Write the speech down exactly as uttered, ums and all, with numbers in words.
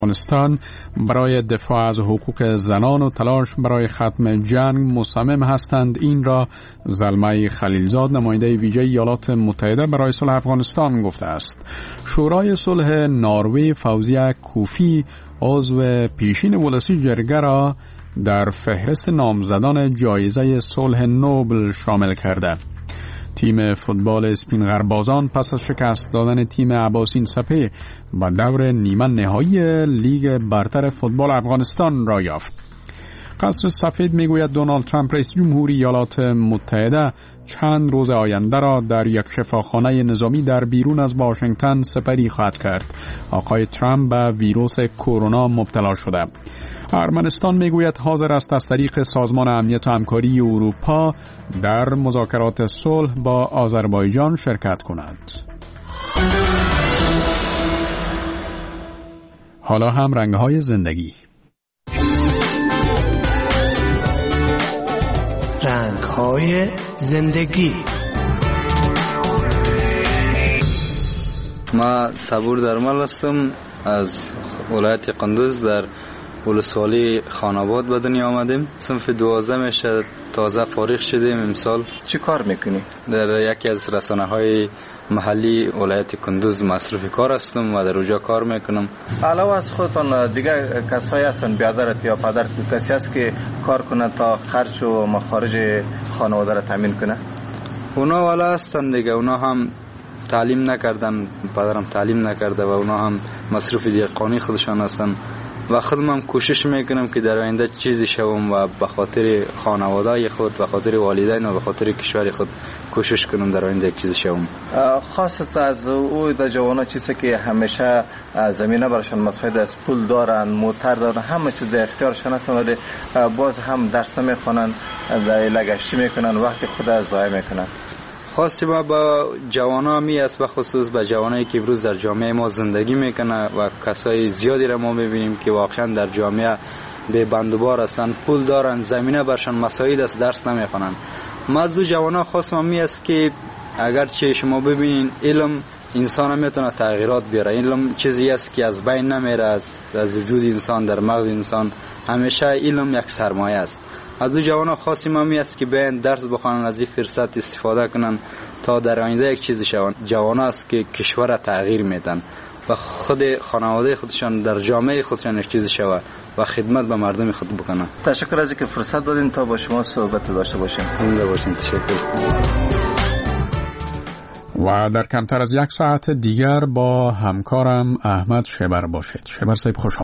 افغانستان برای دفاع از حقوق زنان و تلاش برای ختم جنگ مصمم هستند. این را زلمه خلیلزاد، نماینده ویژه ایالات متحده برای صلح افغانستان، گفته است. شورای صلح نروژ فوزیه کوفی، عضو پیشین ولسی جرگه، را در فهرست نامزدان جایزه صلح نوبل شامل کرده. تیم فوتبال اسپین غربازان پس از شکست دادن تیم عباسین سپه به دور نیمه نهایی لیگ برتر فوتبال افغانستان را یافت. قصر سفید میگوید دونالد ترامپ رئیس جمهوری ایالات متحده چند روز آینده را در یک شفاخانه نظامی در بیرون از واشنگتن سپری خواهد کرد. آقای ترامپ به ویروس کرونا مبتلا شده. ارمنستان میگوید حاضر است از طریق سازمان امنیت و همکاری اروپا در مذاکرات صلح با آذربایجان شرکت کند. حالا هم رنگ‌های زندگی. رنگ‌های زندگی. ما صبور درمل هستم، از ولایت قندوز در ولسوالی خاناباد به دنیا آمدیم. صنف دوازده میشه، تازه فارغ شدیم امسال. چی کار میکنی؟ در یکی از رسانه های محلی ولایت قندوز مصروف کار هستم و در اونجا کار میکنم. علاوه از خودتان دیگه کسایی هستن، برادرت یا پدرت کسی هست که کار کنه تا خرج و مخارج خانواده را تامین کنه؟ اونا والا هستن دیگه، اونا هم تعلیم نکردن، پدرم تعلیم نکرده و اونا هم مصروف دیگرانی خودشان هستن و خودم هم کوشش میکنم که در آینده چیزی شوم و به خاطر خانواده خود، به خاطر والدین و به خاطر کشور خود کوشش کنم در آینده چیزی شوم. خاصت از او در جوانا چیزی که همیشه زمینه براشون مساعد است، پول دارن، موتر دارن، همه چیز در اختیارشون هست، ولی باز هم درس نمیخونن، در لگشتی میکنن، وقت خود ضایع میکنن. خاصی ما با جوانا می است، به خصوص با جوانایی که امروز در جامعه ما زندگی میکنه و کسای زیادی را ما میبینیم که واقعا در جامعه به بندوبار هستند، پول دارن، زمینه برشان مساعد است، درس نمیخونن. ما از جوانا خاص می است که اگرچه شما ببینین علم انسان میتونه تغییرات بیاره، علم چیزی است که از بین نمیره از, از وجود انسان، در مغز انسان همیشه علم یک سرمایه است. از دو جوان خاصی ما می است که بیان درس بخوانن، از این فرصت استفاده کنن تا در آینده یک چیزی شون. جوان است که کشور تغییر میدن و خود خانواده خودشان در جامعه خودشان یک چیزی شود و خدمت به مردم خود بکنن. تشکر از اینکه فرصت دادین تا با شما صحبت داشته باشیم. زنده باشین. تشکر. و در کمتر از یک ساعت دیگر با همکارم احمد شبر باشید. شبر صاحب خوش